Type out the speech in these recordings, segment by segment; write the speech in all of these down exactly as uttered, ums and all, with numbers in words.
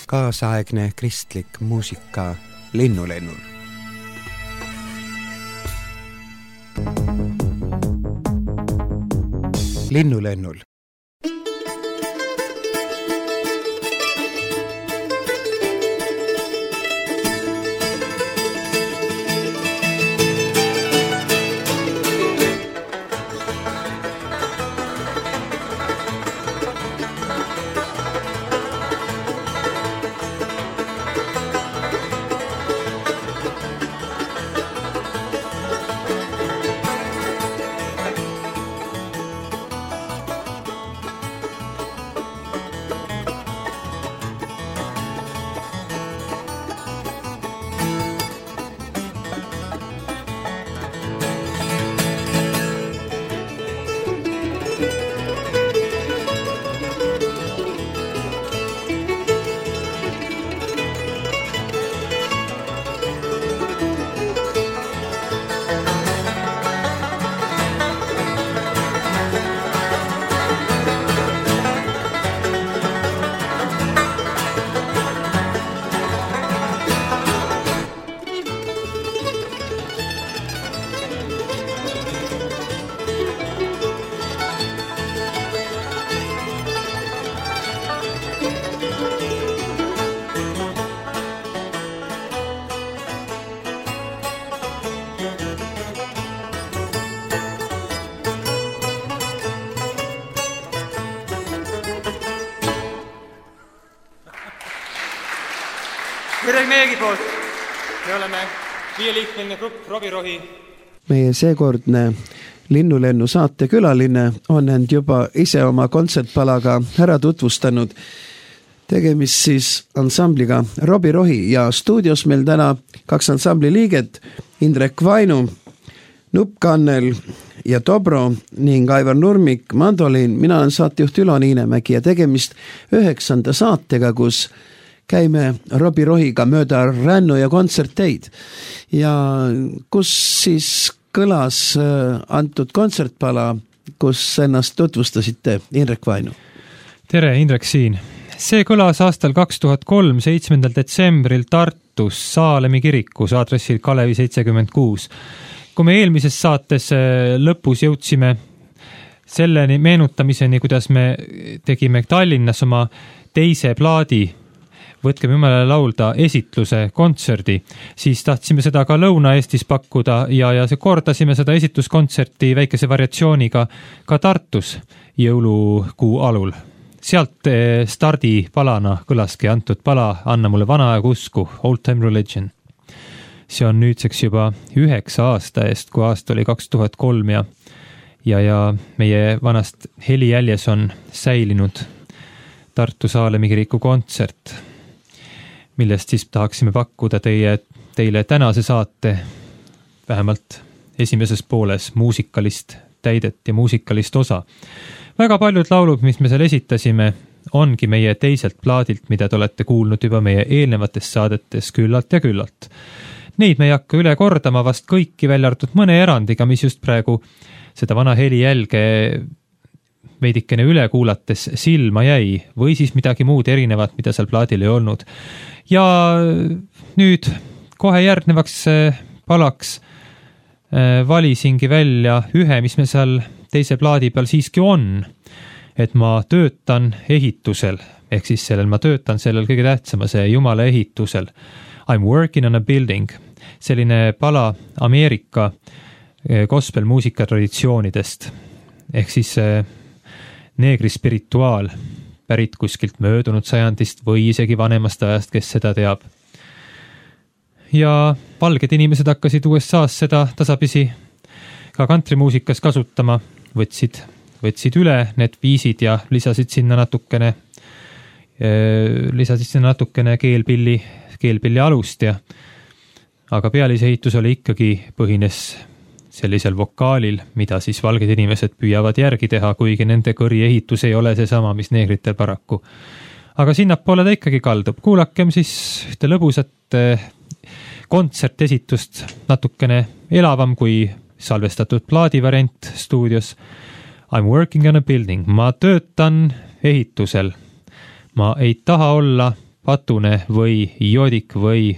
kaasaegne kristlik muusika Linnulennul. Linnulennul. Tere meiegi poolt. Me oleme viieliikmeline grupp Robirohi. Meie seekordne Linnulennu saate külaline on end juba ise oma kontsertpalaga ära tutvustanud. Tegemist siis ansambliga Robirohi ja stuudios meil täna kaks ansambli liiget, Indrek Vainu, Nupp-Kannel ja Dobro ning Aivar Nurmik, mandoliin. Mina olen saatejuht Ülo Niinemägi ja tegemist üheksanda saatega, kus käime Robirohiga mööda rännu ja kontserteid. Ja kus siis kõlas antud kontsertpala, kus ennast tutvustasite, Indrek Vainu? Tere, Indrek siin. See kõlas aastal kaks tuhat kolm, seitsmendal detsembril Tartus Saalemi kirikus aadressil Kalevi seitsekümmend kuus. Kui me eelmises saates lõpus jõudsime selleni meenutamiseni, kuidas me tegime Tallinnas oma teise plaadi Võtkem Jumala laulda esitluse kontserdi, siis tahtsime seda ka Lõuna-Eestis pakkuda ja, ja kordasime seda esitluskontserti väikese variatsiooniga ka Tartus jõulukuu alul. Sealt stardi palana kõlaski antud pala Anna mulle vana aeg usku, Old Time Religion. See on nüüdseks juba üheksa aasta eest, kui aasta oli kaks tuhat kolm ja, ja, ja meie vanast helijäljes on säilinud Tartu Saalemi kiriku kontsert, millest siis tahaksime pakkuda teie, teile tänase saate vähemalt esimeses pooles muusikalist täidet ja muusikalist osa. Väga paljud laulud, mis me seal esitasime, ongi meie teiselt plaadilt, mida te olete kuulnud juba meie eelnevates saadetes küllalt ja küllalt. Neid me ei hakka üle kordama vast kõiki välja arvatud mõne erandiga, mis just praegu seda vana helijälge veidikene üle kuulates silma jäi või siis midagi muud erinevat, mida seal plaadil ei olnud. Ja nüüd kohe järgnevaks palaks valisingi välja ühe, mis me seal teise plaadi peal siiski on, et ma töötan ehitusel, ehk siis sellel ma töötan sellel kõige tähtsama, see Jumala ehitusel. I'm working on a building, selline pala Ameerika gospelmuusika traditsioonidest, ehk siis neegri spirituaal pärit kuskilt möödunud sajandist või isegi vanemast ajast, kes seda teab. Ja valged inimesed hakkasid U S A-s seda tasapisi ka kantrimuusikas kasutama, võtsid, võtsid üle need viisid ja lisasid sinna natukene, lisasid sinna natukene keelpilli, keelpilli alust ja aga pealisehitus oli ikkagi põhines sellisel vokaalil, mida siis valged inimesed püüavad järgi teha, kuigi nende kõri ehitus ei ole see sama, mis neegritel paraku. Aga sinnapoole ta ikkagi kaldub. Kuulakem siis ühte lõbusat kontsertesitust natukene elavam kui salvestatud plaadivariant stuudios. I'm working on a building. Ma töötan ehitusel. Ma ei taha olla patune või joodik või,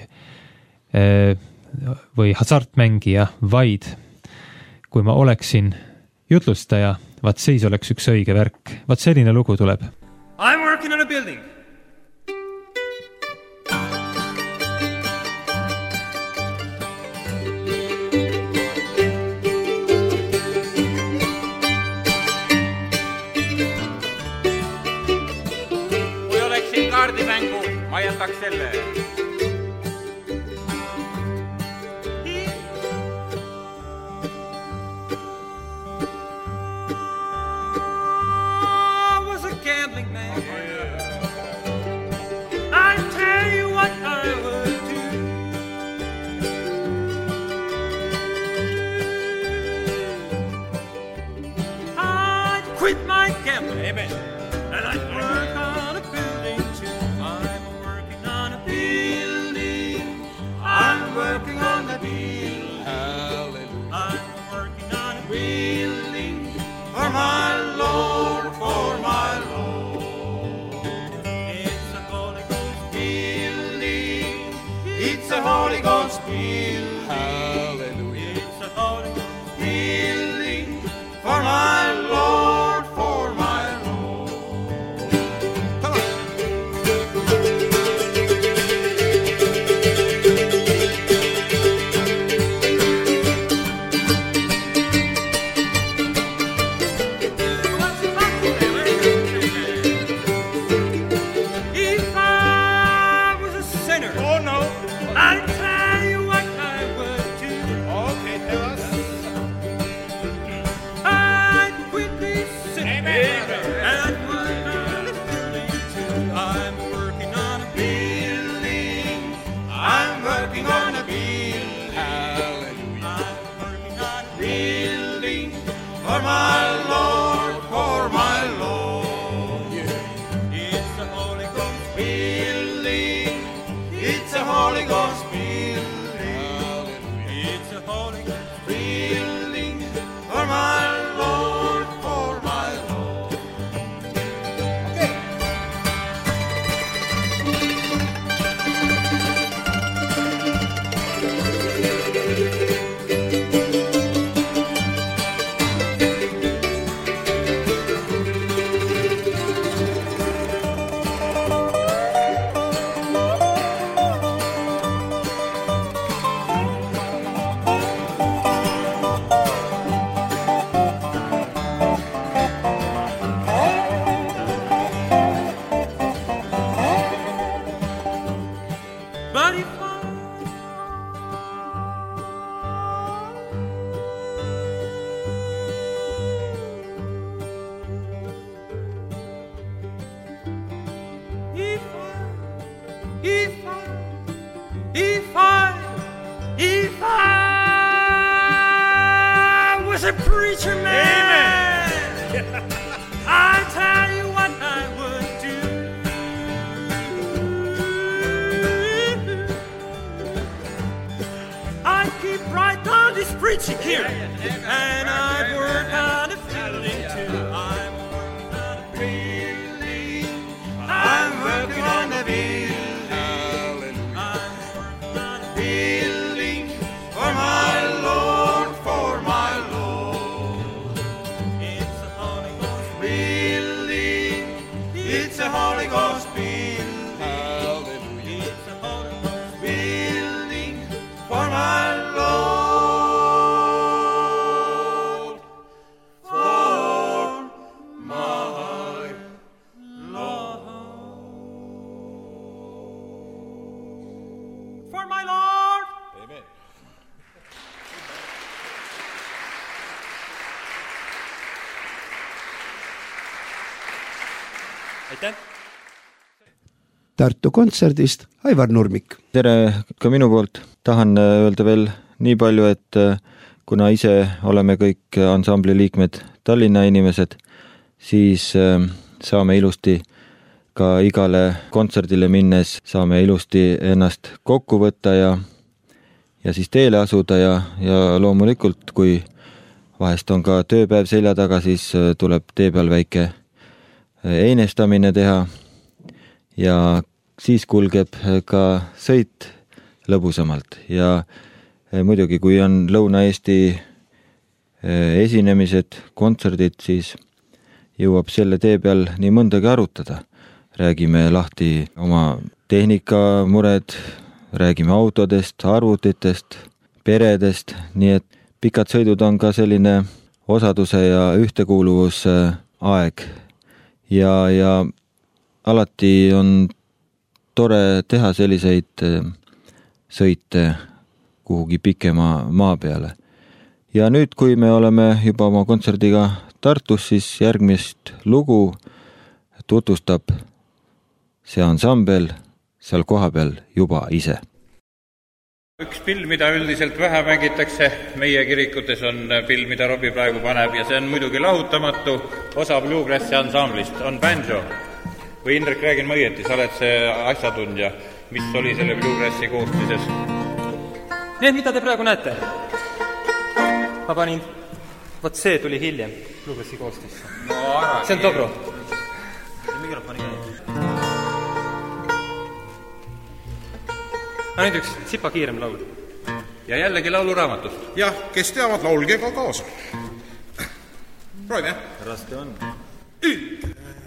või hasartmängija, vaid kui ma oleksin jutlustaja, vaat siis oleks üks õige värk. Vaat selline lugu tuleb. I'm working on a building. Kui oleksin kaardimängu, ma jätaks selle. Quit my gambling, amen. And I work on a building too. I'm working on a building. I'm working on a building. Hallelujah. I'm working on a building for my Lord, for my Lord. It's a Holy Ghost building. It's a Holy Ghost building. Hallelujah. It's a Holy Ghost building for my Lord. Tartu kontserdist Aivar Nurmik. Tere ka minu poolt. Tahan öelda veel nii palju, et kuna ise oleme kõik ansambli liikmed Tallinna inimesed, siis saame ilusti ka igale kontserdile minnes, saame ilusti ennast kokku võtta ja, ja siis teele asuda ja, ja loomulikult, kui vahest on ka tööpäev selja taga, siis tuleb tee peal väike einestamine teha ja siis kulgeb ka sõit lõbusamalt ja muidugi, kui on Lõuna-Eesti esinemised, kontserdid, siis jõuab selle tee peal nii mõndagi arutada. Räägime lahti oma tehnikamured, räägime autodest, arvutitest, peredest, nii et pikad sõidud on ka selline osaduse ja ühtekuuluvuse aeg ja, ja alati on tore teha selliseid sõite kuhugi pikema maa peale. Ja nüüd, kui me oleme juba oma kontserdiga Tartus, siis järgmist lugu tutvustab see ansambel seal kohapeal juba ise. Üks film, mida üldiselt vähe mängitakse meie kirikutes, on film, mida Robbie praegu paneb ja see on muidugi lahutamatu osa Bluegrassi ansamblist, on banjo. Või Indrek, räägin ma õieti, sa oled see asjatundja, mis oli selle Bluegrassi koostises? Need, mida te praegu näete? Ma panin, vot see tuli hiljem Bluegrassi koostisse. No, ära, see on dobro. Mikrofoni käib. No nüüd üks sipa kiirem laul. Ja jällegi lauluraamatust. Jah, kes teavad, laulge ka kaasa. Proovime. Raske on. Ü-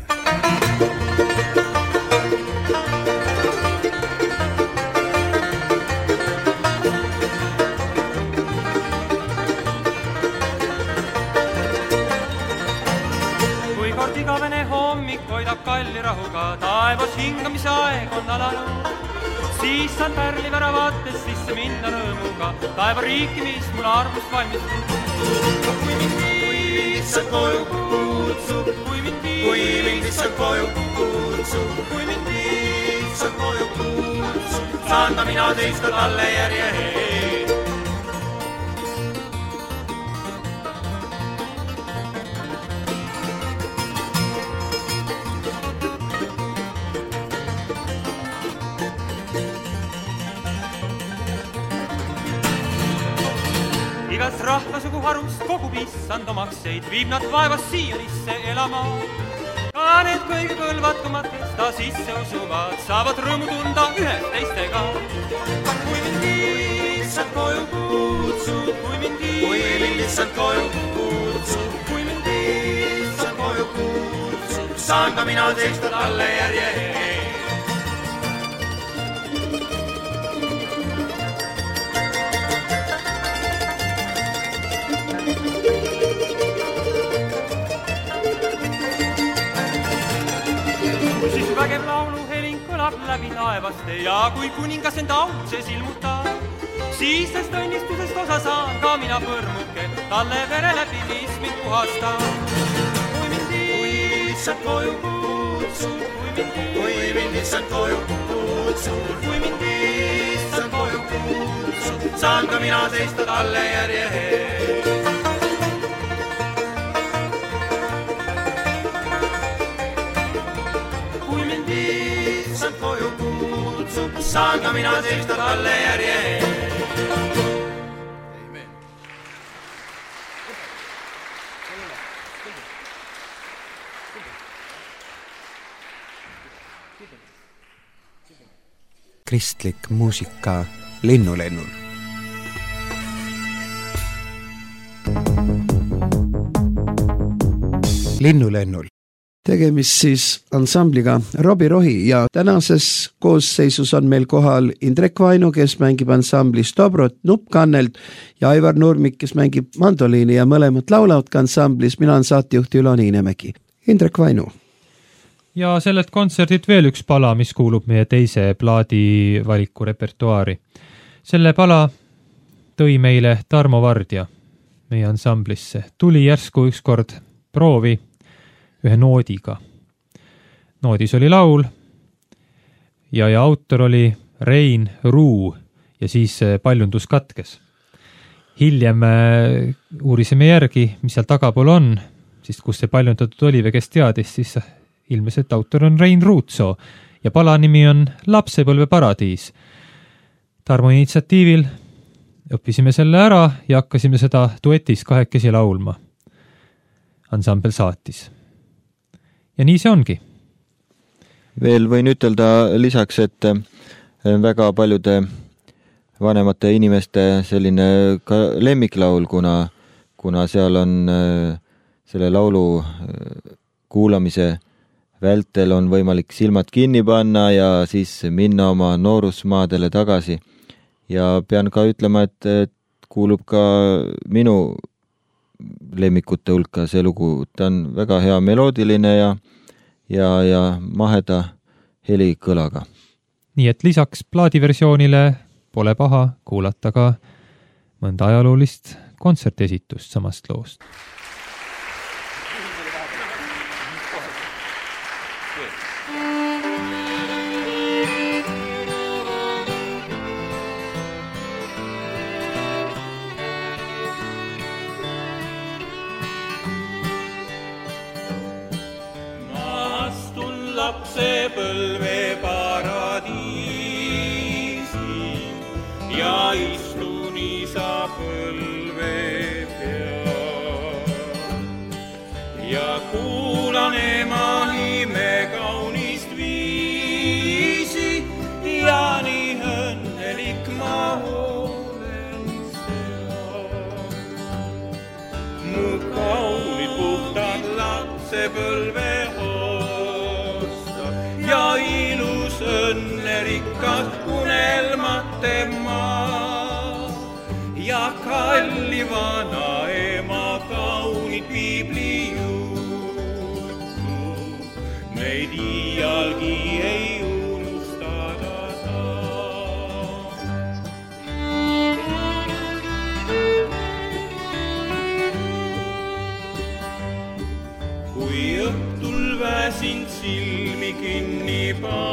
Kui kord igavene hommik hoidab kalli rahuga, taevas hingamise aeg on alanud. Siis saan pärli väravates sisse minna rõõmuga, taeva riiki, mis mul armust valmistab. Kui mind lihtsalt koju kutsub, kui mind lihtsalt koju kutsub, kui mind lihtsalt koju kutsub, saan ta mina teista talle järje hee. Igas rahvasugu harust kogub issand omakseid, viib nad vaevast siianisse elama. Ka need kõige kõlvatumad, kes ta sisse usuvad, saavad rõõmu tunda ühes teistega. Kui mind lihtsalt koju kutsub, kui mind lihtsalt koju kutsub, kui mind lihtsalt koju kutsub, saan ka mina teista talle järje hee. Vägev laulu helin kõlab läbi taevaste ja kui kuningas enda autses ilmutab, siis sest õnnistusest osa saan ka mina põrmuke, talle vere läbi mis mind puhastab. Kui mind lihtsalt koju kutsub, kui mind lihtsalt koju kutsub, kui mind lihtsalt koju kutsub, saan ka mina seista talle järje hee. Saan ka mina seista talle järje. Kristlik muusika Linnulennul. Linnulennul. Tegemist siis ansambliga Robbie Rohi ja tänases koosseisus on meil kohal Indrek Vainu, kes mängib ansamblis Dobrot nuppkannelt ja Aivar Nurmik, kes mängib mandoliini ja mõlemad laulavad ka ansamblis. Mina on saatejuht Ülo Niinemägi. Indrek Vainu. Ja sellelt kontserdilt veel üks pala, mis kuulub meie teise plaadi valiku repertuaari. Selle pala tõi meile Tarmo Vardja meie ansamblisse. Tuli järsku ükskord proovi ühe noodiga. Noodis oli laul ja, ja autor oli Rein Ruu ja siis paljundus katkes. Hiljem uurisime järgi, mis seal tagapool on, siis kus see paljundatud oli või kes teadis, siis ilmes, et autor on Rein Ruutsoo ja pala nimi on Lapsepõlve paradiis. Tarmo initsiatiivil õppisime selle ära ja hakkasime seda duetis kahekesi laulma. Ansambel saatis. Ja nii see ongi. veel võin ütelda lisaks, et väga paljude vanemate inimeste selline ka lemmiklaul, kuna, kuna seal on selle laulu kuulamise vältel on võimalik silmad kinni panna ja siis minna oma noorusmaadele tagasi. Ja pean ka ütlema, et, et kuulub ka minu lemmikute hulka see lugu. Ta on väga hea meloodiline ja, ja, ja maheda helikõlaga. Nii et lisaks plaadiversioonile pole paha kuulata ka mõnda ajaloolist kontsertesitust samast loost. Lapsepõlve paradiisi ja istun isa põlve peal ja kuulan ema ime kaunist viisi ja nii õnnelik ma olen seal. Mu kaunid puhtad lapsepõlve ja ilus õnnerikkad unelmate maa ja kalli vana ema kaunid piibli jutu. Neid iialgi ei unustada saa. Kui õhtul väsin silmi kinni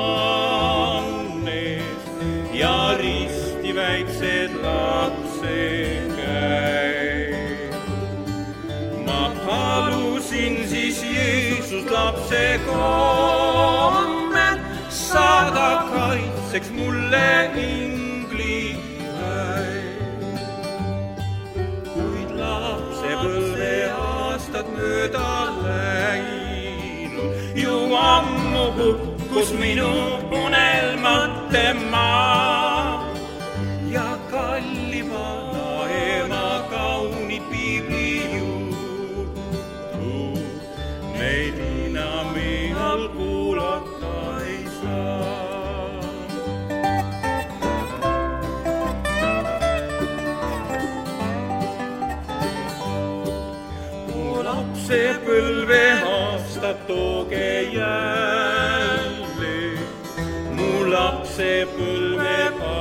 pannes ja risti väiksed lapse käib. Ma palusin siis Jeesus lapse komme, saada kaitseks mulle ingli päev. Kuid lapsepõlve aastad mööda läinud, ju ammu hukkus minu unelmate maa ja kalli vana ema kaunid piibli jutu. Neid enam iial kuulata ei saa. Mu lapsepõlve aastad tooge jälle, mu lapsepõlve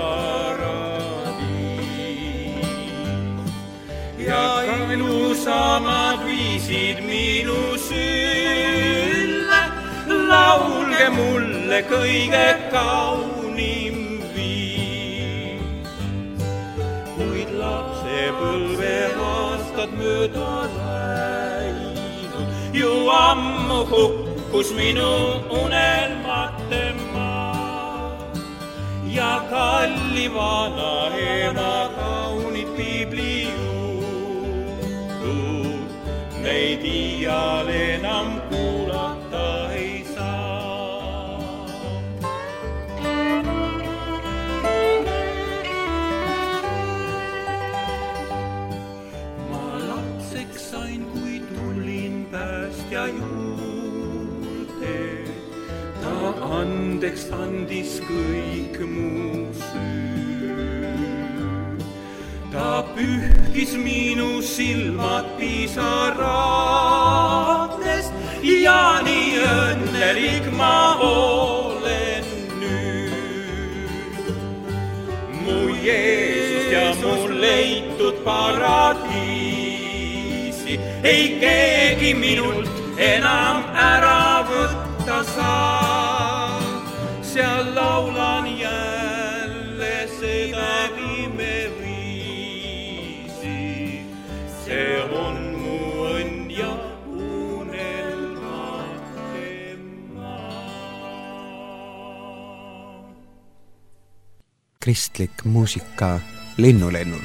paradiis. Ja ilusamad viisid minu sülle, laulge mulle kõige kaunim viis. Kuid lapsepõlve aastad mööda läinud, ju ammu hukkus minu unelmate maa ja kalli vana ema kaunid piibli jutu. Neid iial enam kuulata ei saa. Ma lapseks sain, kui tulin päästja juurde. Ta andeks andis kõik mu süü. Ta pühkis minu silmad pisarates ja nii õnnelik ma olen nüüd. Mu Jeesus ja mu leitud paradiisi ei keegi minult enam ära võtta saa. Seal laulan jälle sedagi me viisi. See on mu õnn ja unelmate maa. Kristlik muusika Linnulennul.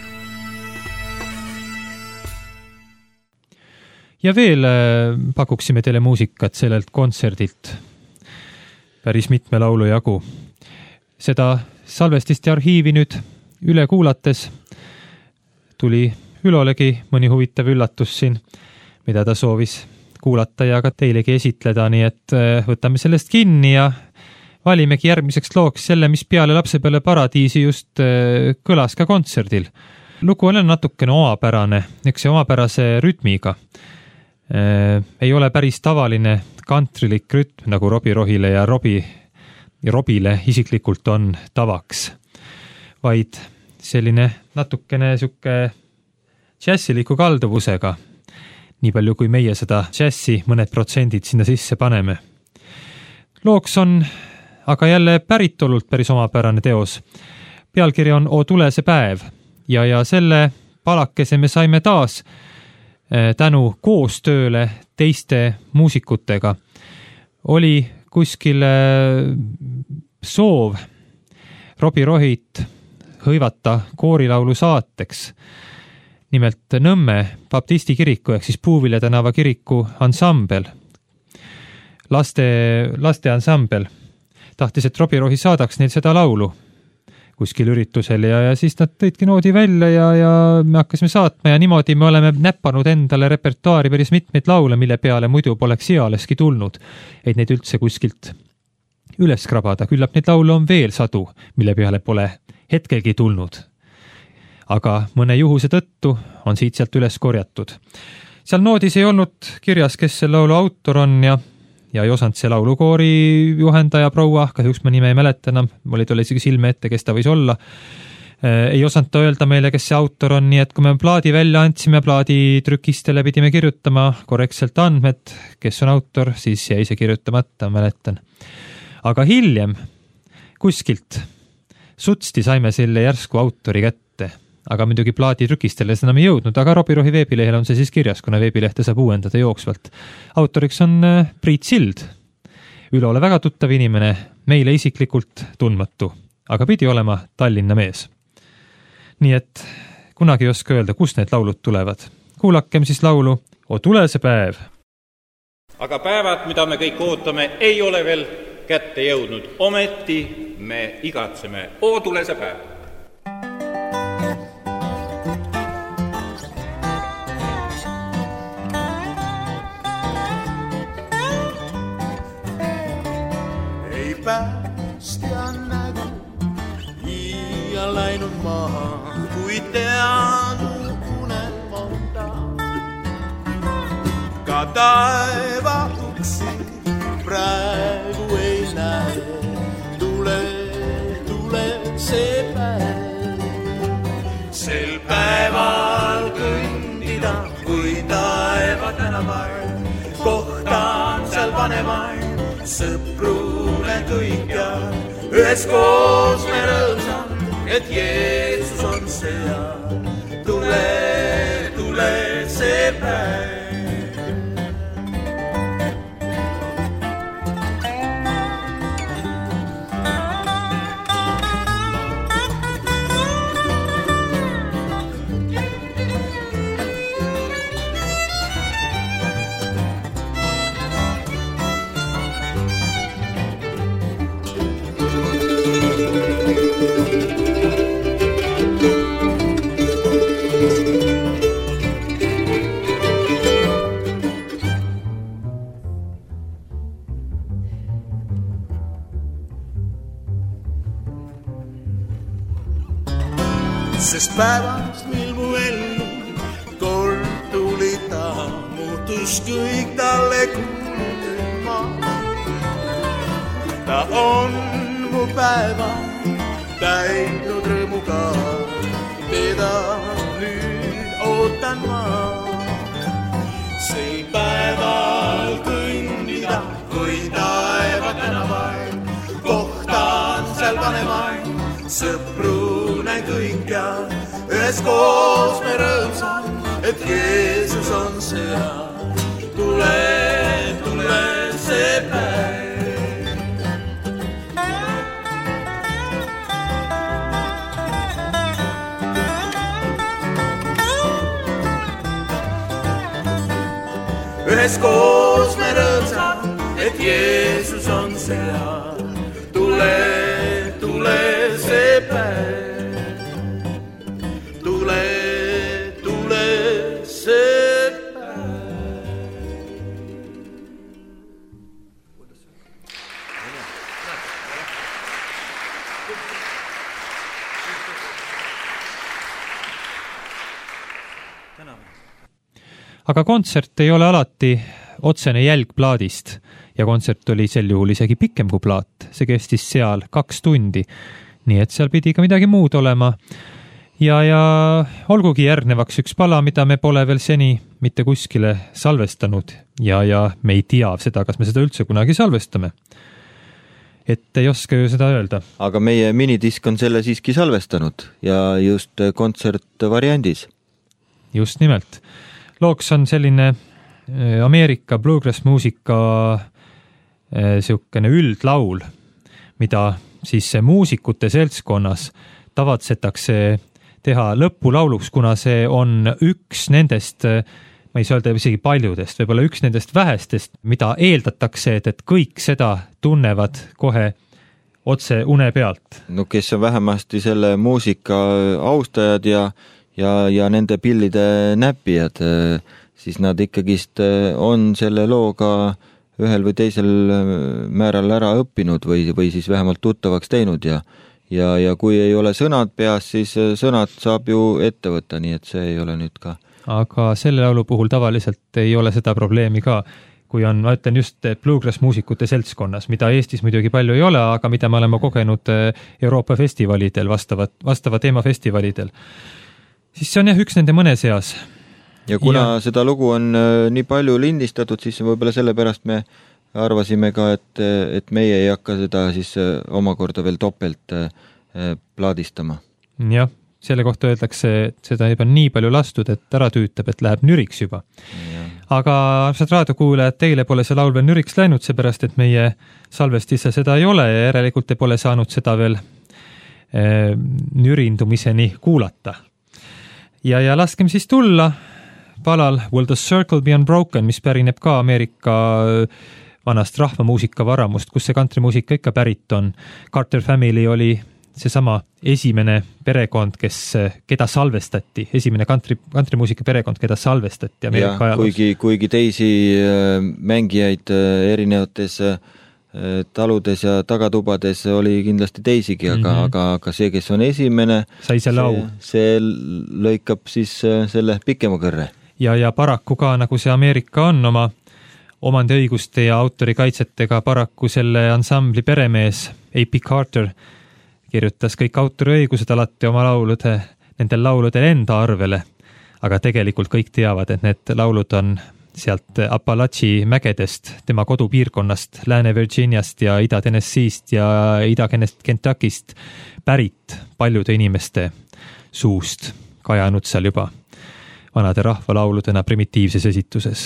Ja veel pakuksime teile muusikat sellelt kontserdilt. päris mitme laulu jagu. Seda salvestist ja arhiivi nüüd üle kuulates tuli Ülolegi mõni huvitav üllatus siin, mida ta soovis kuulata ja ka teilegi esitleda, nii et võtame sellest kinni ja valimegi järgmiseks looks selle, mis peale Lapsepeale paradiisi just kõlas ka kontserdil. Lugu on natukene omapärane, eks see omapärase rütmiga. Ei ole päris tavaline kantrilik rütm, nagu Robbie Rohile ja Robbie ja Robile isiklikult on tavaks, vaid selline natukene sükke džässiliku kalduvusega, nii palju kui meie seda džässi mõned protsendid sinna sisse paneme. Looks on aga jälle päritolult päris omapärane teos. Pealkiri on O tule see päev ja, ja selle palakese me saime taas tänu koostööle teiste muusikutega. Oli kuskil soov Robbie Rohit hõivata koorilaulu saateks. Nimelt Nõmme baptisti kiriku ehk siis Puuvilja tänava kiriku ansambel, laste, laste ansambel, tahtis, et Robbie Rohi saadaks neil seda laulu kuskil üritusel ja, ja siis nad tõidki noodi välja ja, ja me hakkasime saatma ja niimoodi me oleme näppanud endale repertuaari päris mitmeid laule, mille peale muidu poleks ealeski tulnud, et neid üldse kuskilt üles krabada. Küllap neid laule on veel sadu, mille peale pole hetkelgi tulnud. Aga mõne juhuse tõttu on siit sealt üles korjatud. Seal noodis ei olnud kirjas, kes see laulu autor on ja, ja ei osanud see laulukoori juhendaja proua, kahjuks ma nime ei mäleta enam, oli tolle isegi silme ette, kes ta võis olla. Ei osanud ta öelda meile, kes see autor on, nii et kui me plaadi välja andsime, plaadi trükistele pidime kirjutama korrektselt andmed, kes on autor, siis jäi see kirjutamata, mäletan. Aga hiljem kuskilt sutsti saime selle järsku autori kätte. Aga muidugi plaadi trükistele seda enam ei jõudnud, aga Robbie Rohi veebilehel on see siis kirjas, kuna veebilehte saab uuendada jooksvalt. Autoriks on Priit Sild. Ülole väga tuttav inimene, meile isiklikult tundmatu, aga pidi olema Tallinna mees. Nii et kunagi ei oska öelda, kust need laulud tulevad. Kuulakem siis laulu O tule see päev. Aga päevad, mida me kõik ootame, ei ole veel kätte jõudnud. Ometi me igatseme. O tule see päev. Päästja nägu ja läinud maha, kui tean unelmonda. Ka taeva uksi praegu ei näe, tule, tule see päev. Sel päeval kõndida, kui taeva tänaval, kohtaan seal vanemaid sõprune kõik ja üheskoos me rõõmsam, et Jeesus on seal. Tule, tule see päev. Sest päevast, mil mu ellu kord tuli ta, muutus kõik talle kuulema. Ta on mu päeva täitnud rõõmuga, teda nüüd ootan ma. Sel päeval kõndida, kui taeva tänaval, kohtaan seal vanemaid, sõprune kõik ja üheskoos me rõõmsam, et Jeesus on seal. Tule, tule see päev. Üheskoos me rõõmsam, et Jeesus on seal. tule, tule see päev, tule, tule see päev. aga kontsert ei ole alati otsene jälg plaadist ja kontsert oli sel juhul isegi pikem kui plaat. See kestis seal kaks tundi, nii et seal pidi ka midagi muud olema. Ja, ja olgugi järgnevaks üks pala, mida me pole veel seni mitte kuskile salvestanud ja, ja me ei tea seda, kas me seda üldse kunagi salvestame. Et ei oska ju seda öelda. Aga meie minidisk on selle siiski salvestanud ja just kontsertvariandis. Just nimelt. Looks on selline Ameerika bluegrass muusika siukene üldlaul, mida siis muusikute seltskonnas tavatsetakse teha lõpulauluks, kuna see on üks nendest, ma ei saa öelda isegi paljudest, võib-olla üks nendest vähestest, mida eeldatakse, et, et kõik seda tunnevad kohe otse une pealt. No kes on vähemasti selle muusika austajad ja ja, ja nende pillide näppijad, siis nad ikkagist on selle looga ühel või teisel määral ära õppinud või, või siis vähemalt tuttavaks teinud ja, ja, ja kui ei ole sõnad peas, siis sõnad saab ju ette võtta, nii et see ei ole nüüd ka. Aga selle laulu puhul tavaliselt ei ole seda probleemi ka, kui on, ma ütlen just bluegrass muusikute seltskonnas, mida Eestis muidugi palju ei ole, aga mida me oleme kogenud Euroopa festivalidel, vastava, vastava teema festivalidel. Siis see on jah üks nende mõne seas. Ja kuna ja... seda lugu on nii palju lindistatud, siis võib-olla sellepärast me arvasime ka, et, et meie ei hakka seda siis omakorda veel topelt plaadistama. Jah, selle kohta öeldakse, et seda juba nii palju lastud, et ära tüütab, et läheb nüriks juba. Ja. Aga armsad raadiokuulajad, teile pole see laul veel nüriks läinud, seepärast, et meie salvestisse seda ei ole ja järelikult te pole saanud seda veel eh, nürindumiseni kuulata. Ja, ja laskem siis tulla palal Will the Circle be Unbroken, mis pärineb ka Ameerika vanast rahvamuusika varamust, kus see kantrimuusika ikka pärit on. Carter Family oli seesama esimene perekond, kes, keda salvestati, esimene kantri, kantrimuusika perekond, keda salvestati Ameerika ajaloos. Kuigi, kuigi teisi mängijaid erinevates taludes ja tagatubades oli kindlasti teisigi, aga, mm-hmm. aga, aga see, kes on esimene, sai see, see, see lõikab siis selle pikema kõrre. Ja, ja paraku ka, nagu see Ameerika on oma omandiõiguste ja autorikaitsetega, paraku selle ansambli peremees A P Carter kirjutas kõik autoriõigused alati oma laulude, nendel lauludel enda arvele, aga tegelikult kõik teavad, et need laulud on sealt Appalachi mägedest, tema kodupiirkonnast, Lääne-Virginiast ja Ida-Tennesseest ja Ida-Kentuckist pärit paljude inimeste suust kajanud seal juba vanade rahvalauludena primitiivses esituses.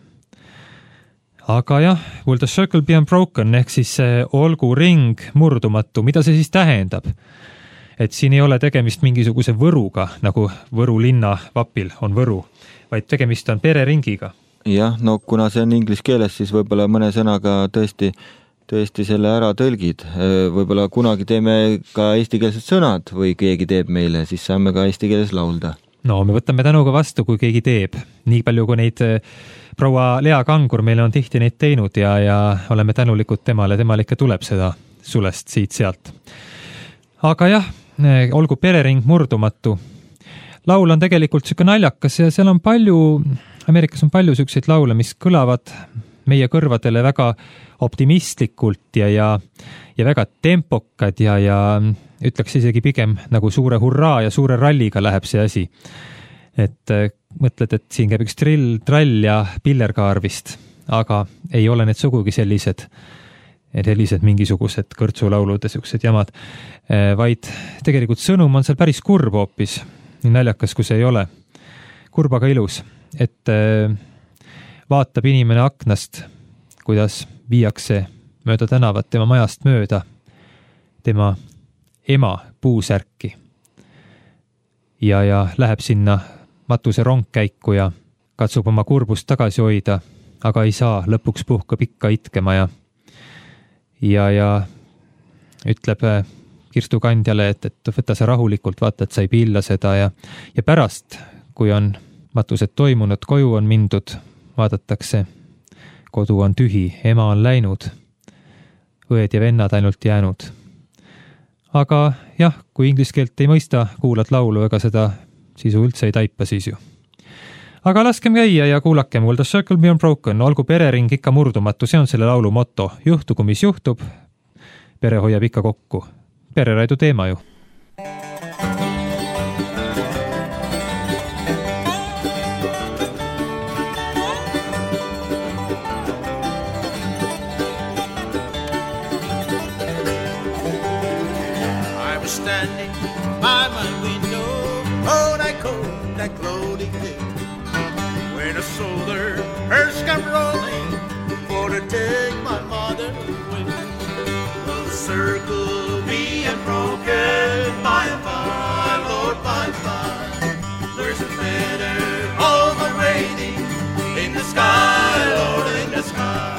Aga jah, Will the Circle be Unbroken, ehk siis olgu ring murdumatu, mida see siis tähendab? Et siin ei ole tegemist mingisuguse võruga, nagu Võru linna vapil on Võru, vaid tegemist on pereringiga. Jah, no kuna see on inglis keeles, siis võib-olla mõne sõnaga tõesti, tõesti selle ära tõlgid. Võib-olla kunagi teeme ka eestikeelsed sõnad või keegi teeb meile, siis saame ka eesti keeles laulda. No me võtame tänuga vastu, kui keegi teeb. Nii palju, kui neid proua Lea Kangur meile on tihti neid teinud ja, ja oleme tänulikud temale, temal ikka tuleb seda sulest siit sealt. Aga jah, olgu perering murdumatu. Laul on tegelikult siuke naljakas ja seal on palju, Ameerikas on palju siukseid laule, mis kõlavad meie kõrvadele väga optimistlikult ja, ja, ja väga tempokad ja, ja ütleks isegi pigem nagu suure hurraa ja suure ralliga läheb see asi. Et mõtled, et siin käib üks trill, trall ja pillerkaar vist, aga ei ole need sugugi sellised, sellised mingisugused kõrtsulaulud ja siuksed jamad, vaid tegelikult sõnum on seal päris kurb hoopis, nii naljakas, kui see ei ole. Kurb, aga ilus, et vaatab inimene aknast, kuidas viiakse mööda tänavat tema majast mööda, tema ema puusärki ja, ja läheb sinna matuse rongkäiku ja katsub oma kurbust tagasi hoida, aga ei saa, lõpuks puhkab ikka itkema ja ja, ja ütleb Kirstu kandjale, et, et võta see rahulikult, vaata, et sa ei pilla seda ja, ja pärast, kui on matused toimunud, koju on mindud, vaadatakse, kodu on tühi, ema on läinud, õed ja vennad ainult jäänud. Aga jah, kui inglise keelt ei mõista, kuulad laulu, ega seda sisu üldse ei taipa siis ju. Aga laskem käia ja kuulakem Will the Circle Be Unbroken, olgu perering ikka murdumatu, see on selle laulu motto. Juhtugu, mis juhtub, pere hoiab ikka kokku. Pereraidu teema ju. I was standing by my window, oh, that cold, that gloating day, when I saw her hearse come rolling for to take my mother away. The circle being broken, bye bye, Lord, bye bye. There's a better home awaiting in the sky, Lord, in the sky.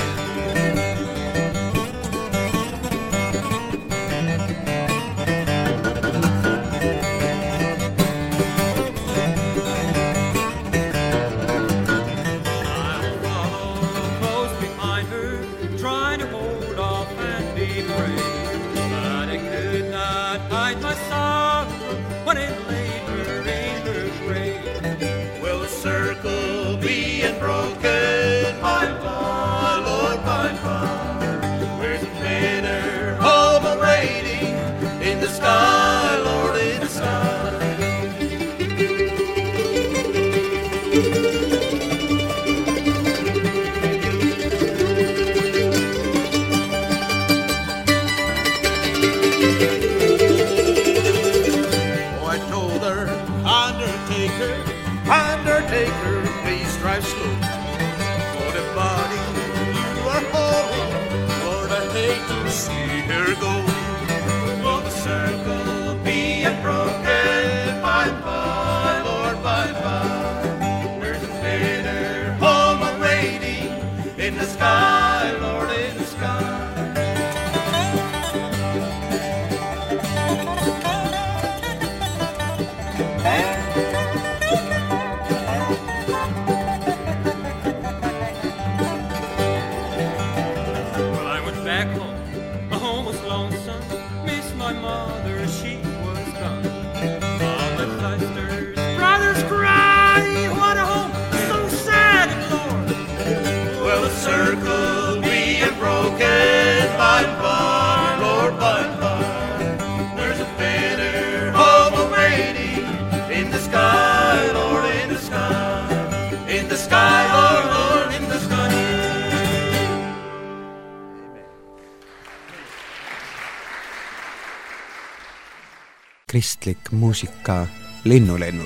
Kristlik muusika Linnulennul.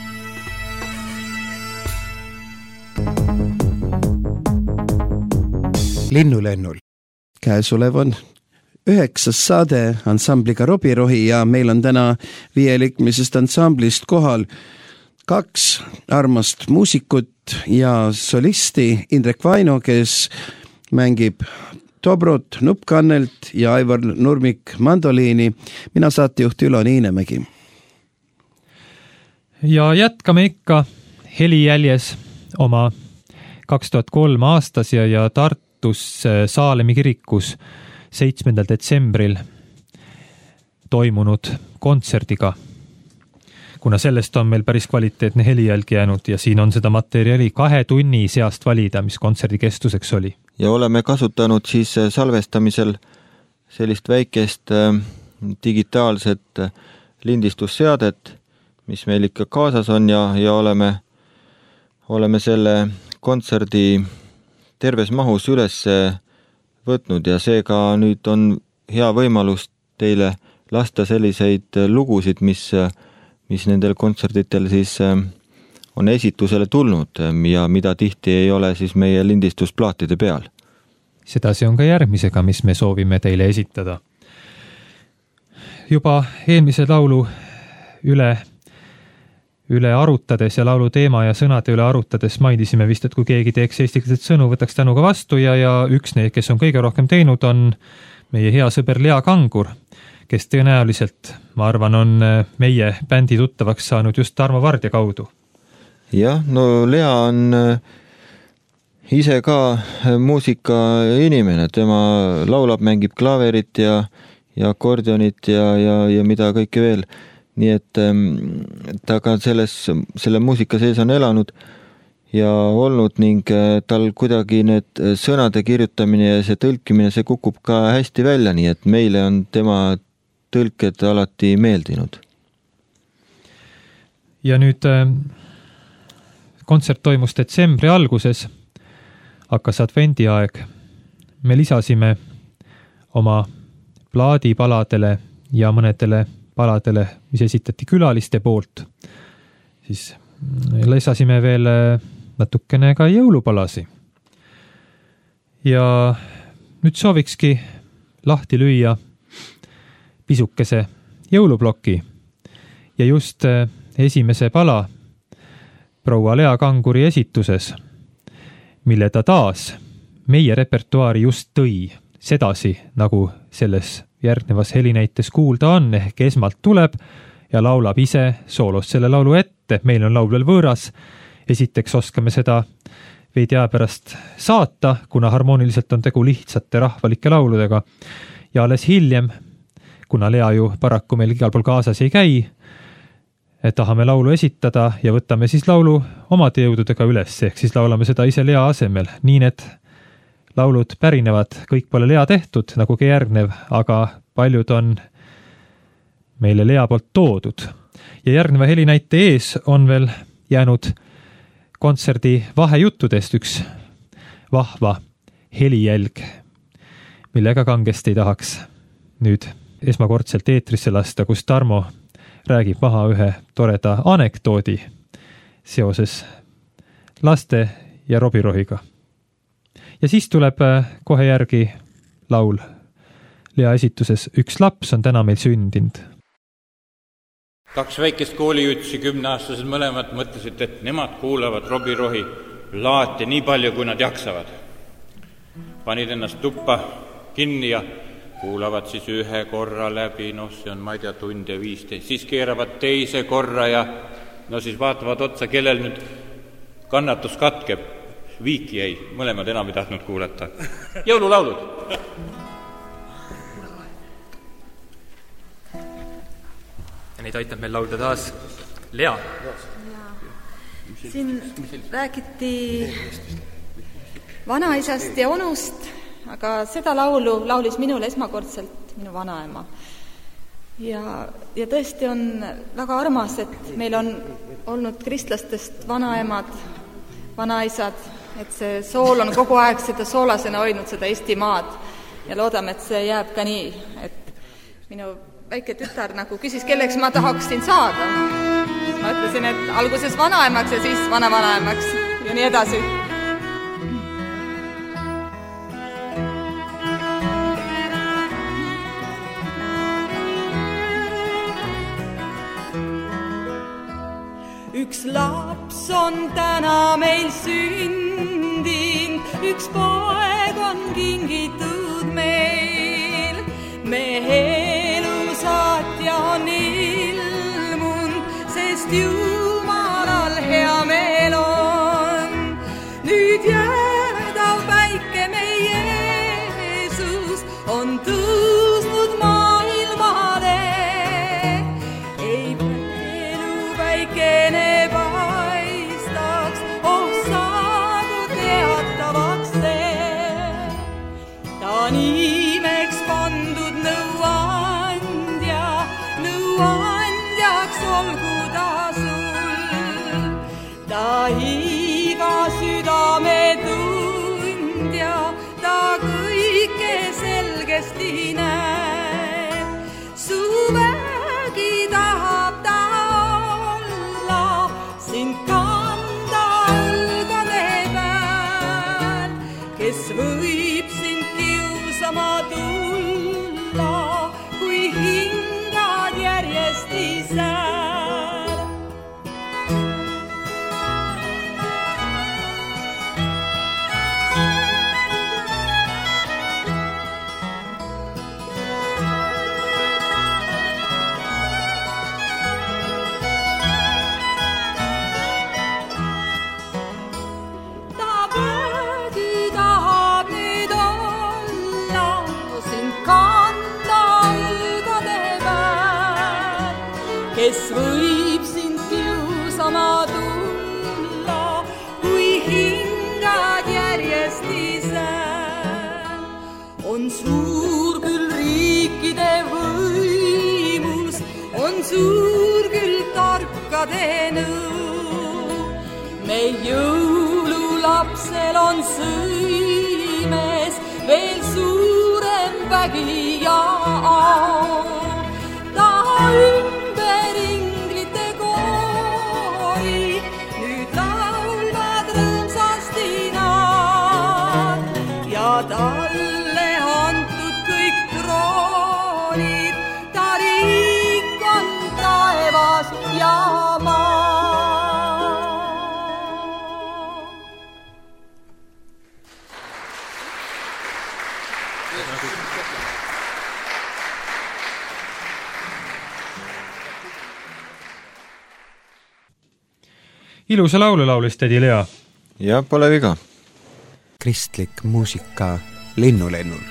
Linnulennul. Käesolev on üheksas saade ansambliga Robi Rohi ja meil on täna viielikmisest ansamblist kohal kaks armast muusikut ja solisti Indrek Vaino, kes mängib Dobrot nuppkannelt ja Aivar Nurmik mandoliini. Mina saatejuht Ülo Niinemägi. Ja jätkame ikka Helijäljes oma kaks tuhat kolm aastas ja, ja Tartus Saalemi kirikus seitsmendal detsembril toimunud kontserdiga. Kuna sellest on meil päris kvaliteetne helijälg jäänud ja siin on seda materjali kahe tunni seast valida, mis kontserdi kestuseks oli. Ja oleme kasutanud siis salvestamisel sellist väikest digitaalset lindistusseadet, mis meil ikka kaasas on ja, ja oleme, oleme selle kontserdi terves mahus üles võtnud ja seega nüüd on hea võimalus teile lasta selliseid lugusid, mis, mis nendel kontserditel siis on esitusele tulnud ja mida tihti ei ole siis meie lindistusplaatide peal. Sedasi on ka järgmisega, mis me soovime teile esitada. Juba eelmise laulu üle, üle arutades ja laulu teema ja sõnade üle arutades mainisime vist, et kui keegi teeks eestikeelset sõnu, võtaks tänuga vastu ja, ja üks neid, kes on kõige rohkem teinud, on meie hea sõber Lea Kangur, kes tõenäoliselt, ma arvan, on meie bändi tuttavaks saanud just Tarmo Vardja kaudu. Jah, no Lea on ise ka muusika inimene, tema laulab, mängib klaverit ja, ja akordionit ja, ja, ja mida kõike veel. Nii et ta ka selles, selle muusika sees on elanud ja olnud ning tal kuidagi need sõnade kirjutamine ja see tõlkimine, see kukub ka hästi välja, nii et meile on tema tõlked alati meeldinud. Ja nüüd kontsert toimus detsembri alguses, hakkas advendiaeg. Me lisasime oma plaadipaladele ja mõnedele paladele, mis esitati külaliste poolt. Siis lisasime veel natukene ka jõulupalasi. Ja nüüd soovikski lahti lüüa pisukese jõuluploki ja just esimese pala proua Lea Kanguri esituses, mille ta taas meie repertuaari just tõi sedasi, nagu selles järgnevas helinäites kuulda on, ehk esmalt tuleb ja laulab ise soolos selle laulu ette, meil on laul veel võõras, esiteks oskame seda veidi aja pärast saata, kuna harmooniliselt on tegu lihtsate rahvalike lauludega ja alles hiljem, kuna Lea ju paraku meil igal pool kaasas ei käi, tahame laulu esitada ja võtame siis laulu omade jõududega üles, ehk siis laulame seda ise Lea asemel. Nii need laulud pärinevad, kõik pole Lea tehtud, nagu ka järgnev, aga paljud on meile Lea poolt toodud. Ja järgneva helinäite ees on veel jäänud kontserdi vahejuttudest üks vahva helijälg, millega kangesti tahaks nüüd esmakordselt eetrisse lasta, kus Tarmo räägib maha ühe toreda anekdoodi seoses laste ja robirohiga. Ja siis tuleb kohe järgi laul Lea esituses Üks laps on täna meil sündinud. Kaks väikest kooliütsi, kümneaastased mõlemad mõtlesid, et nemad kuulavad robirohi laati nii palju, kui nad jaksavad. Panid ennast tuppa kinni ja kuulavad siis ühe korra läbi, noh see on, ma ei tea, tund ja viisteist, siis keeravad teise korra ja no siis vaatavad otsa, kellel nüüd kannatus katkeb. Viiki jäi, mõlemad enam ei tahtnud kuulata. Jõululaulud! Ja neid aitab meil laulda taas Lea. Siin räägiti vanaisast ja onust, aga seda laulu laulis minule esmakordselt minu vanaema. Ja, ja tõesti on väga armas, et meil on olnud kristlastest vanaemad, vanaisad, et see sool on kogu aeg seda soolasena hoidnud seda Eesti maad ja loodame, et see jääb ka nii, et minu väike tütar nagu küsis, kelleks ma tahaksin saada. Ma ütlesin, et alguses vanaemaks ja siis vana-vanaemaks ja nii edasi. Üks laps on täna meil sündinud, üks poeg on kingitud meil. Me elusaatja on ilmunud, sest Jumalal hea meel on. Nüüd jäädav väike meie Jeesus on tõusnud maailmale. Ei elu väikene paistaks, oh saadud teatavaks see. Ta nimeks pandud nõuandja, nõuandjaks olgu ta suur. kes võib sind kiusama tulla, kui hingad järjest ise. On suur küll riikide võimus, on suur küll tarkade nõu. Me jõululapsel on sõimes veel suurem vägi ja au. Ta ümber inglite koori nüüd laulvad rõõmsasti nad ja talle antud kõik troonid, ta riik on taevas ja maa. Ilusa laulu laulis tädi Lea. Ja pole viga. Kristlik muusika linnulennul.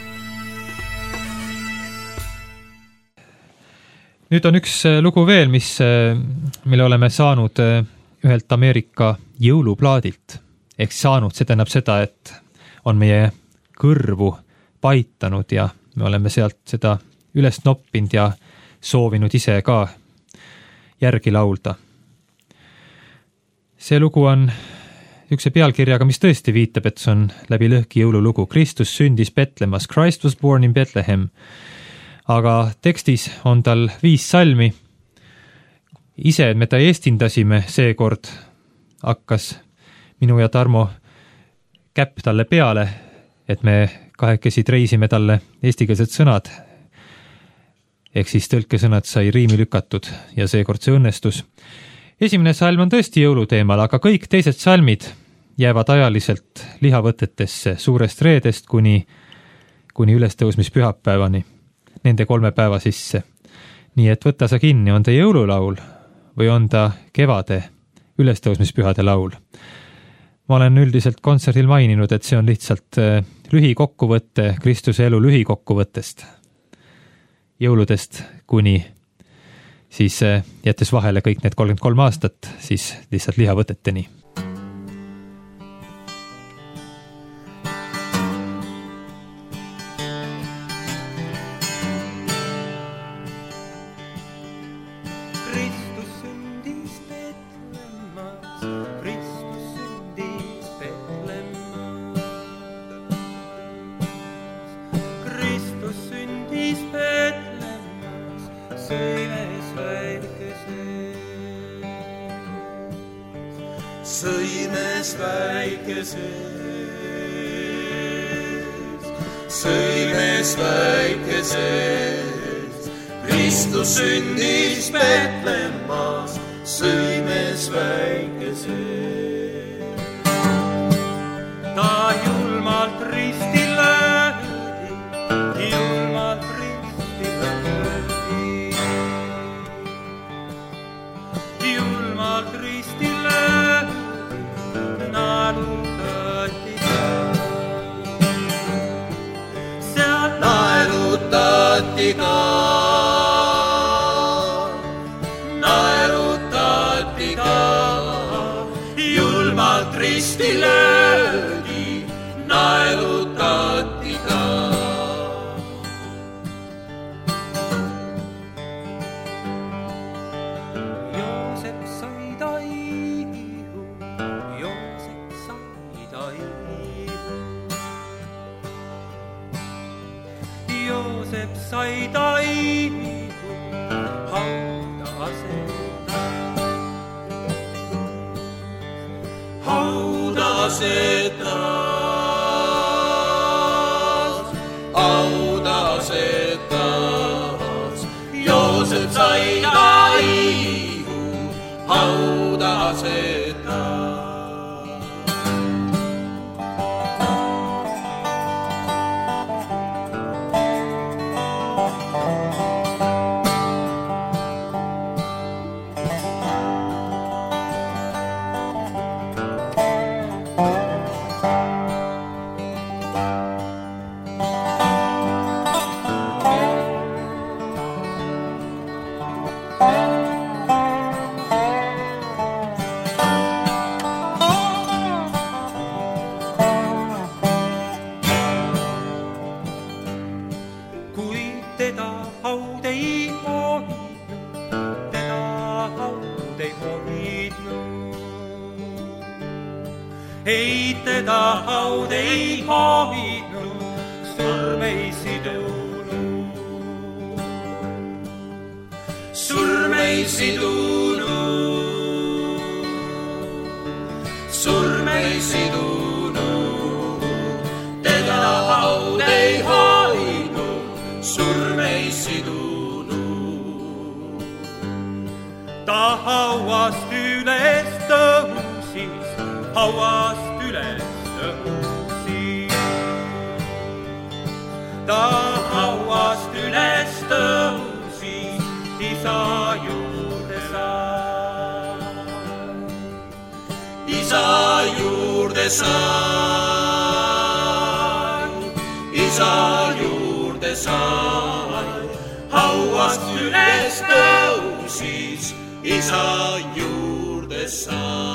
Nüüd on üks lugu veel, mis, mille oleme saanud ühelt Ameerika jõuluplaadilt. Ehk saanud, see tähendab seda, et on meie kõrvu paitanud ja me oleme sealt seda üles noppinud ja soovinud ise ka järgi laulda. See lugu on ükse pealkirjaga, mis tõesti viitab, et see on läbi lõhki jõululugu. Kristus sündis Betlemas, Christ was born in Bethlehem. Aga tekstis on tal viis salmi. Ise me ta eestindasime seekord, hakkas minu ja Tarmo käpp talle peale, et me kahekesi reisime talle eestikeelsed sõnad. Ehk siis tõlkesõnad sai riimi lükatud ja seekord see õnnestus. Esimene salm on tõesti jõuluteemal, aga kõik teised salmid jäävad ajaliselt lihavõtetesse suurest reedest kuni, kuni ülestõusmispühapäevani, nende kolme päeva sisse. Nii et võta sa kinni, on ta jõululaul või on ta kevade ülestõusmispühade laul. Ma olen üldiselt kontserdil maininud, et see on lihtsalt lühikokkuvõtte Kristuse elu lühikokkuvõttest. Jõuludest kuni siis jättes vahele kõik need kolmkümmend kolm aastat, siis lihtsalt lihavõteteni. Kristus sündis Betlemmas, Kristus sündis Betlemmas. Kristus sündis Betlemmas, sõimes väikeses. Sõimes väikeses, sõimes väikeses. Kristus sündis Betlemmas, sõimes väikeses. Ta julmalt risti löödi, julmalt risti löödi. Julmalt risti löödi, naelutati ka. Seal naelutati ka. Risti löödi, naelutati ka. Joosep sai taihu, Joosep sai taihu. Joosep sai taihu, haudaseta. Haudasetas, haudasetas, Joosep sai taihu, haudasetas. heitada haud ei hoidnud, surm ei sidunud. Surm ei sidunud, surm ei sidunud, teda haud ei hoidnud, surm ei sidunud. Ta hauast üles tõusis, hauast üles tõusis. Ta hauast üles tõusis, isa juurde sai. Isa juurde sai, isa juurde sai. Hauast üles tõusis, isa juurde sai.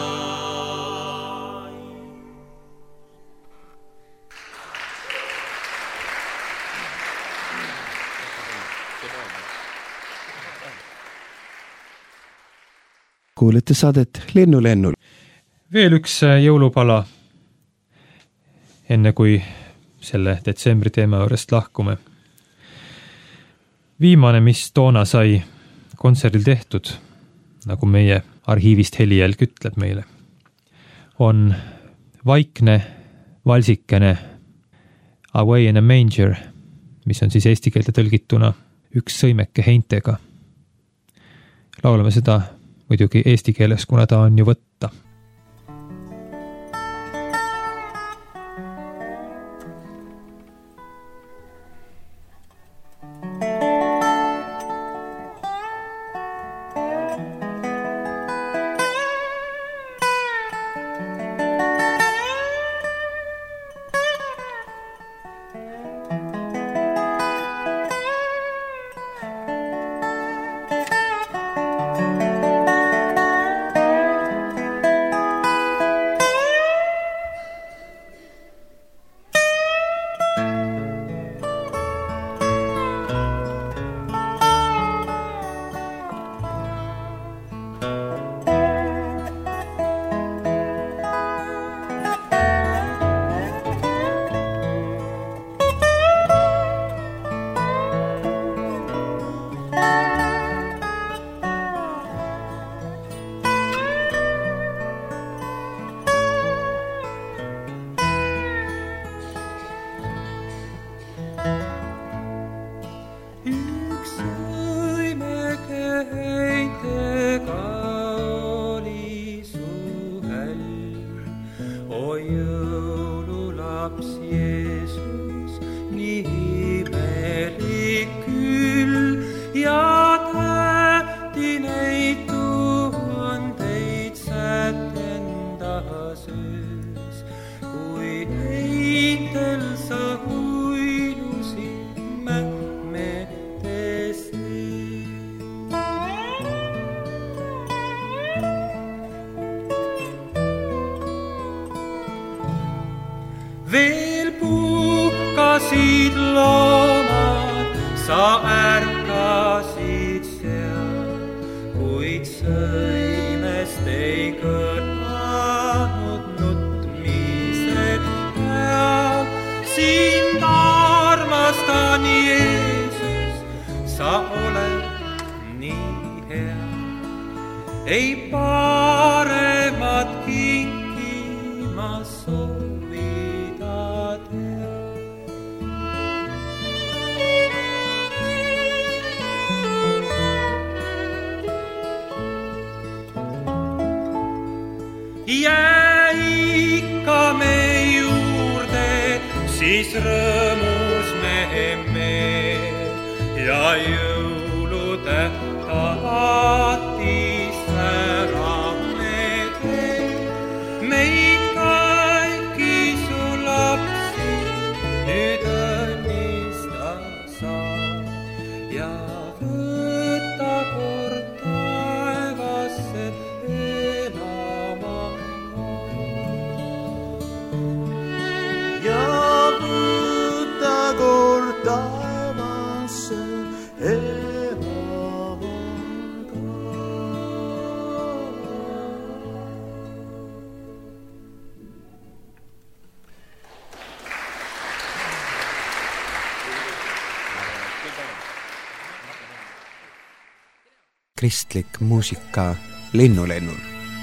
Kuulete saadet Linnulennul. Veel üks jõulupala, enne kui selle detsembri teema juurest lahkume. Viimane, mis toona sai kontserdil tehtud, nagu meie arhiivist helijälg ütleb meile, on vaikne valsikene Away in a Manger, mis on siis eesti keelde tõlgituna üks sõimeke heintega. Laulame seda muidugi eesti keeles, kuna ta on ju võtta. Veel puhkasid loomad, sa ärkasid seal, kuid sõimest ei kõlanud nutmised peal. Sind armastan, Jeesus, sa oled nii hea, ei paremat kinkima soo. Jää ikka me juurde, siis rõõmus me ja jõulutähtis ära me teed. Meid kaikki su lapsi nüüd õnnista saa ja võta kord taevasse elama. Ja võta kord taevasse elama. kristlik muusika Linnulennul.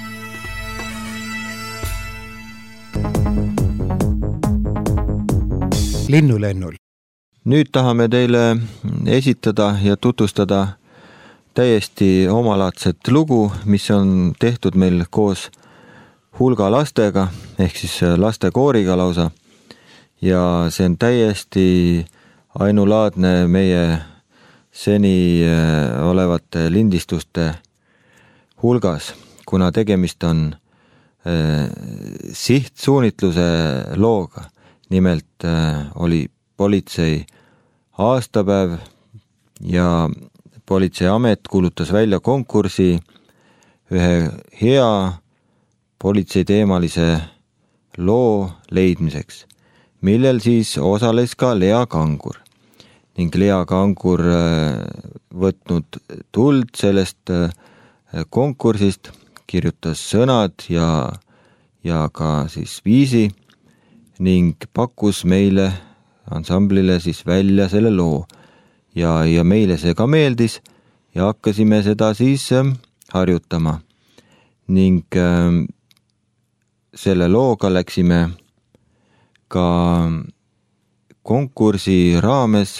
Linnulennul. Nüüd tahame teile esitada ja tutvustada täiesti omalaadset lugu, mis on tehtud meil koos hulga lastega, ehk siis lastekooriga lausa. Ja see on täiesti ainulaadne meie seni olevate lindistuste hulgas, kuna tegemist on äh, sihtsuunitluse looga. Nimelt äh, oli politsei aastapäev ja politseiamet kuulutas välja konkursi ühe hea politseiteemalise loo leidmiseks, millel siis osales ka Lea Kangur. Ning Lea Kangur võtnud tuld sellest konkursist, kirjutas sõnad ja, ja ka siis viisi ning pakkus meile ansamblile siis välja selle loo. Ja, ja meile see ka meeldis ja hakkasime seda siis harjutama. Ning selle looga läksime ka konkursi raames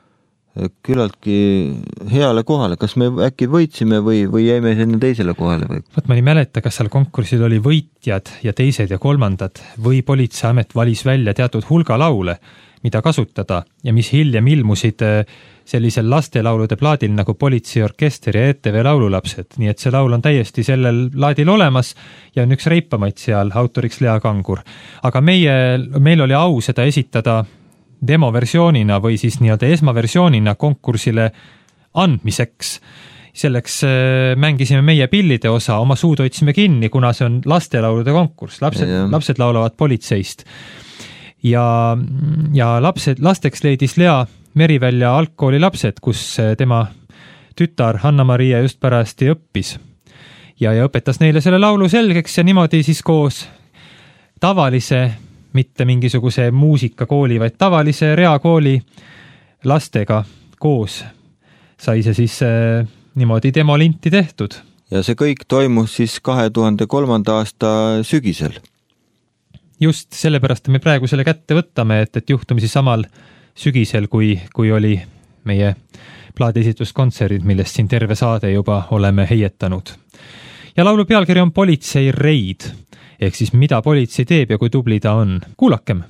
küllaltki heale kohale. Kas me äkki võitsime või, või jäime sinna teisele kohale? Või? Võt ma ei mäleta, kas seal konkursil oli võitjad ja teised ja kolmandad või politseiamet valis välja teatud hulga laule, mida kasutada ja mis hiljem ilmusid sellisel lastelaulude plaadil nagu Politseiorkester ja E T V laululapsed. Nii et see laul on täiesti sellel laadil olemas ja on üks reipamaid seal, autoriks Lea Kangur. Aga meie, meil oli au seda esitada demoversioonina või siis nii-öelda esmaversioonina konkursile andmiseks. Selleks mängisime meie pillide osa, oma suud hoidsime kinni, kuna see on lastelaulude konkurss. Lapsed, lapsed laulavad politseist. Ja, ja lapsed, lasteks leidis Lea Merivälja algkooli lapsed, kus tema tütar Hanna-Maria just pärasti õppis. Ja, ja õpetas neile selle laulu selgeks ja niimoodi siis koos tavalise, mitte mingisuguse muusikakooli, vaid tavalise reakooli lastega koos sai see siis eh, niimoodi demolinti tehtud. Ja see kõik toimus siis kahe tuhande kolmanda aasta sügisel. Just sellepärast me praegu selle kätte võtame, et, et juhtumi siis samal sügisel, kui, kui oli meie plaadiesituskontserdid, millest siin terve saade juba oleme heietanud. Ja laulu pealkiri on Politsei reid, ehk siis mida politsei teeb ja kui tubli ta on. Kuulakem!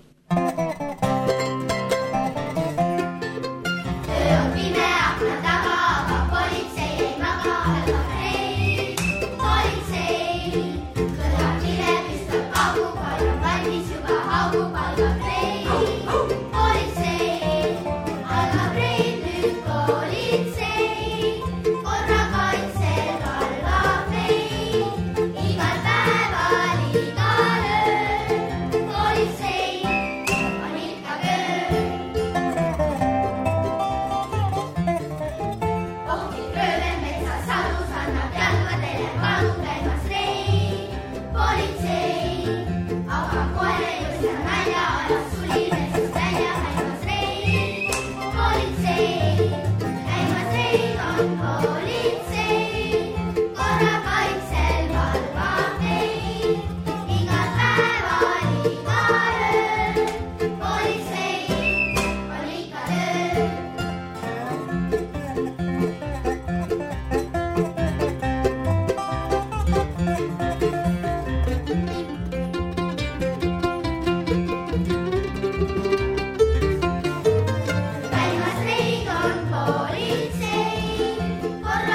Politsei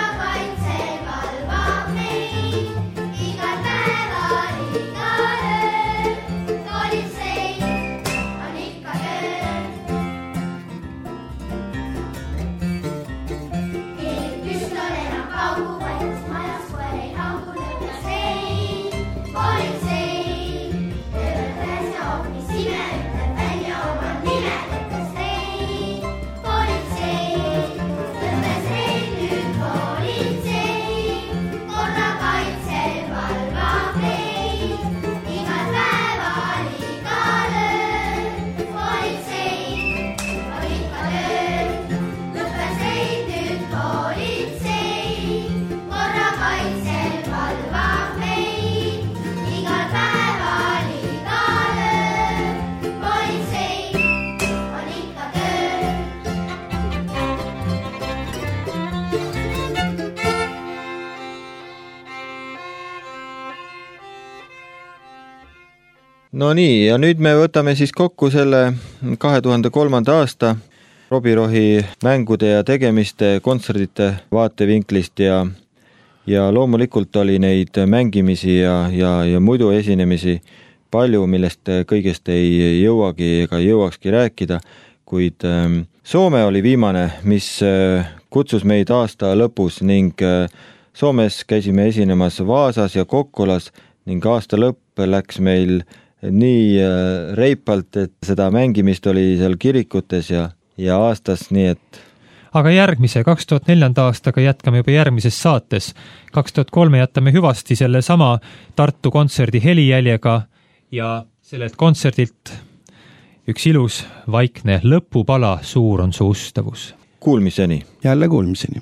no nii, ja nüüd me võtame siis kokku selle kahe tuhande kolmanda aasta Robbie Rohi mängude ja tegemiste kontserdite vaatevinklist ja ja loomulikult oli neid mängimisi ja, ja, ja muidu esinemisi palju, millest kõigest ei jõuagi ega jõuakski rääkida, kuid Soome oli viimane, mis kutsus meid aasta lõpus ning Soomes käisime esinemas Vaasas ja Kokkolas ning aasta lõpp läks meil nii reipalt, et seda mängimist oli seal kirikutes ja, ja aastas, nii et aga järgmise, kaks tuhat neljanda aastaga jätkame juba järgmises saates. kaks tuhat kolm jätame hüvasti selle sama Tartu kontserdi helijäljega ja sellelt kontserdilt üks ilus vaikne lõpupala Suur on su ustavus. Kuulmiseni. Jälle kuulmiseni.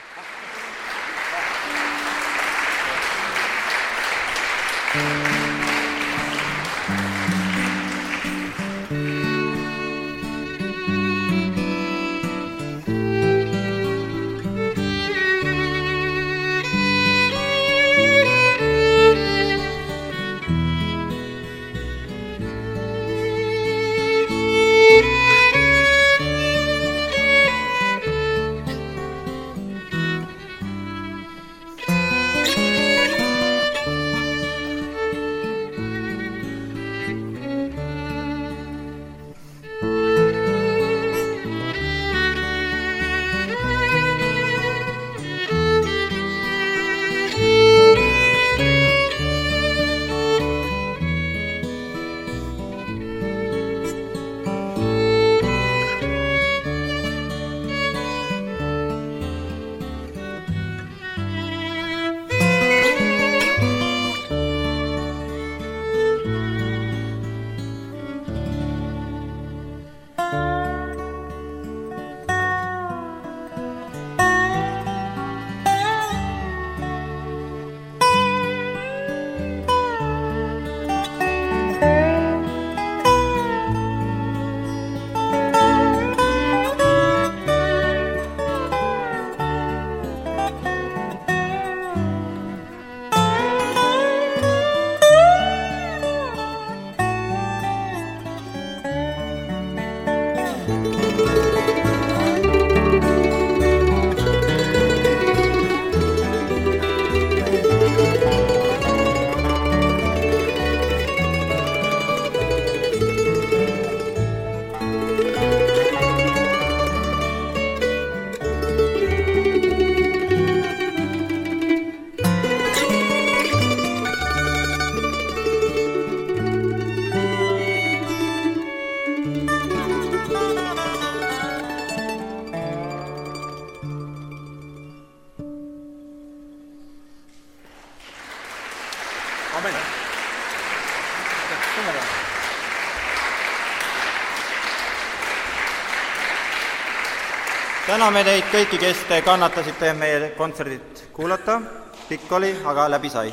Täname teid kõiki, kes te kannatasite meie kontserdit kuulata. Pikk oli, aga läbi sai.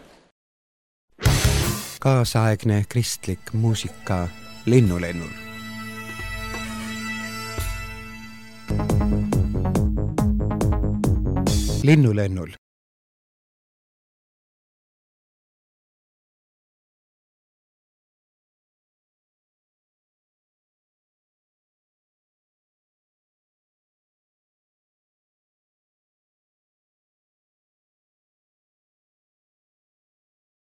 Kaasaegne kristlik muusika Linnulennul. Linnulennul